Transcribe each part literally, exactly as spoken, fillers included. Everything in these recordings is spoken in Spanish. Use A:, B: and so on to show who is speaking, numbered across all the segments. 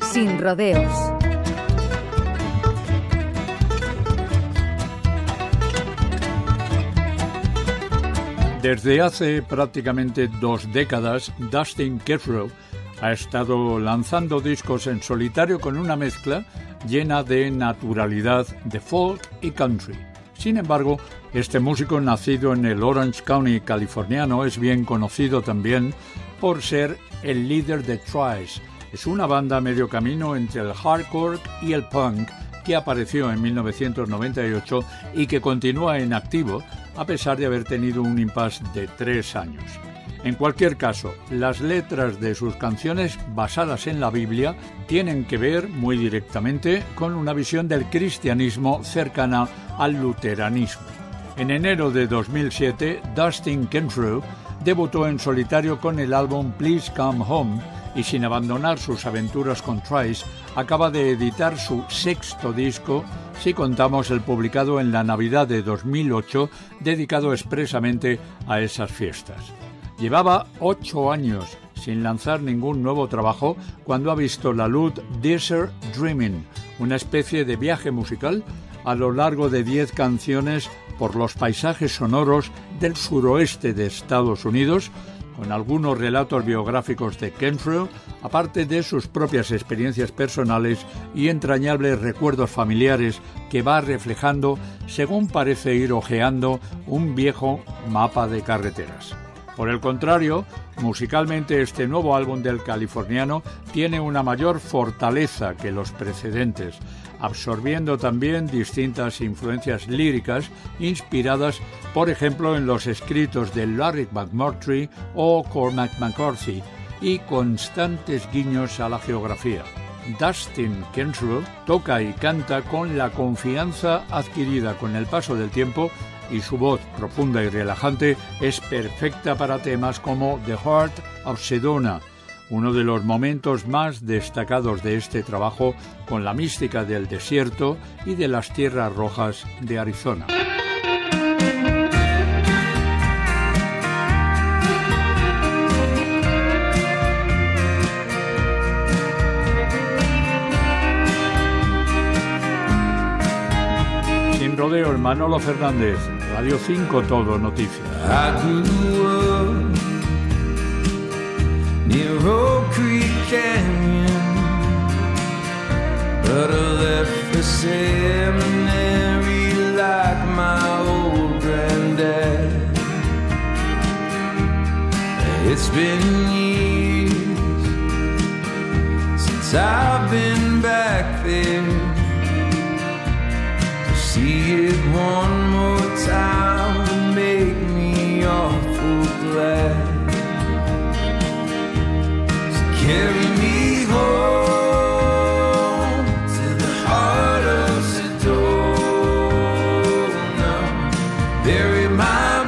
A: Sin rodeos.
B: Desde hace prácticamente dos décadas, Dustin Kensrue ha estado lanzando discos en solitario con una mezcla llena de naturalidad de folk y country. Sin embargo, este músico nacido en el Orange County californiano es bien conocido también por ser el líder de Trice. Es una banda a medio camino entre el hardcore y el punk que apareció en mil novecientos noventa y ocho y que continúa en activo a pesar de haber tenido un impasse de tres años. En cualquier caso, las letras de sus canciones basadas en la Biblia tienen que ver muy directamente con una visión del cristianismo cercana al luteranismo. En enero de dos mil siete, Dustin Kensrue debutó en solitario con el álbum Please Come Home y sin abandonar sus aventuras con Trice, acaba de editar su sexto disco, si contamos el publicado en la Navidad de dos mil ocho, dedicado expresamente a esas fiestas. Llevaba ocho años sin lanzar ningún nuevo trabajo cuando ha visto la luz Desert Dreaming, una especie de viaje musical a lo largo de diez canciones por los paisajes sonoros del suroeste de Estados Unidos, con algunos relatos biográficos de Kensrue, aparte de sus propias experiencias personales y entrañables recuerdos familiares que va reflejando según parece ir hojeando un viejo mapa de carreteras. Por el contrario, musicalmente este nuevo álbum del californiano tiene una mayor fortaleza que los precedentes, absorbiendo también distintas influencias líricas inspiradas, por ejemplo, en los escritos de Larry McMurtry o Cormac McCarthy, y constantes guiños a la geografía. Dustin Kensrue toca y canta con la confianza adquirida con el paso del tiempo y su voz profunda y relajante es perfecta para temas como The Heart of Sedona, uno de los momentos más destacados de este trabajo con la mística del desierto y de las tierras rojas de Arizona. Sin rodeos, Manolo Fernández, Radio cinco Todo Noticias.
C: Near Oak Creek Canyon, but I left the seminary like my old granddad. It's been years since I've been back there. To see it one more time would make me awful glad. Carry me home to the heart of Sedona. Bury my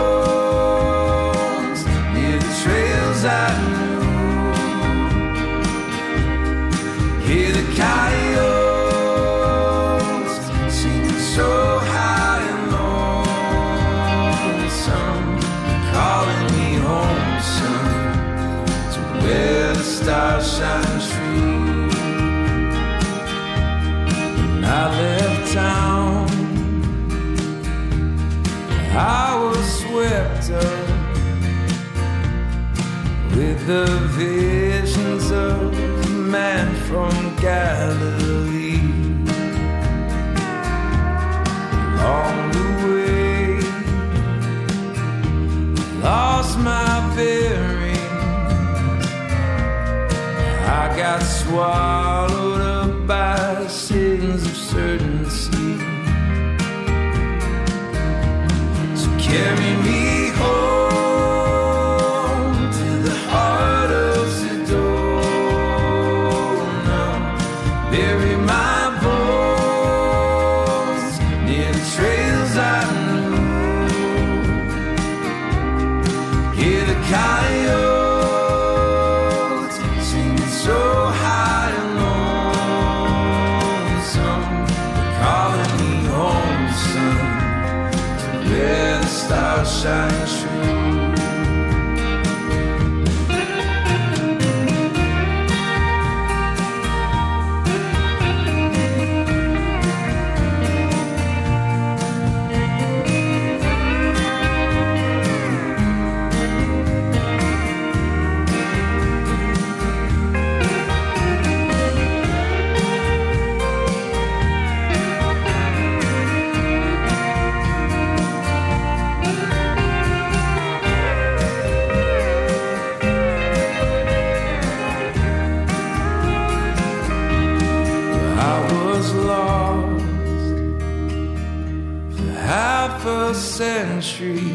C: bones near the trails I knew. Hear the coyotes singing so high and lonesome, calling me home, son, to where the stars shine true. When I left town, I was swept up with the visions of the man from Galilee. Along the way, lost my bearings. I got swallowed up by sins of certainty. So carry me home to the heart of Sedona. Bury my bones near the trails I knew. Hear the coyotes stars shine true. country.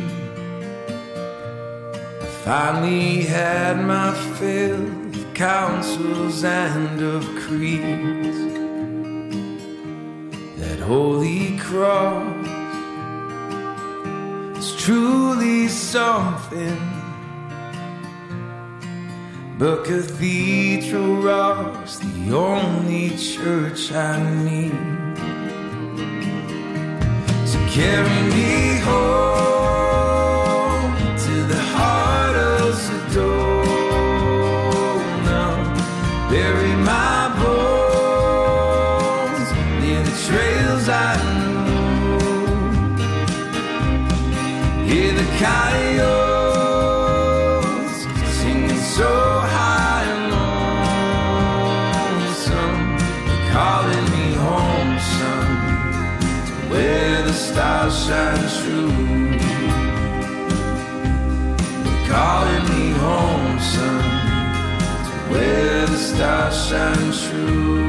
C: I finally had my fill of councils and of creeds. That holy cross is truly something, but Cathedral Rock's the only church I need. So carry me home to the heart of Sedona. Bury my bones near the trails I know. Hear the coyotes singing so high and lonesome. They're calling me home, son, to where the stars shine true. They're calling me home, son, to where the stars shine true.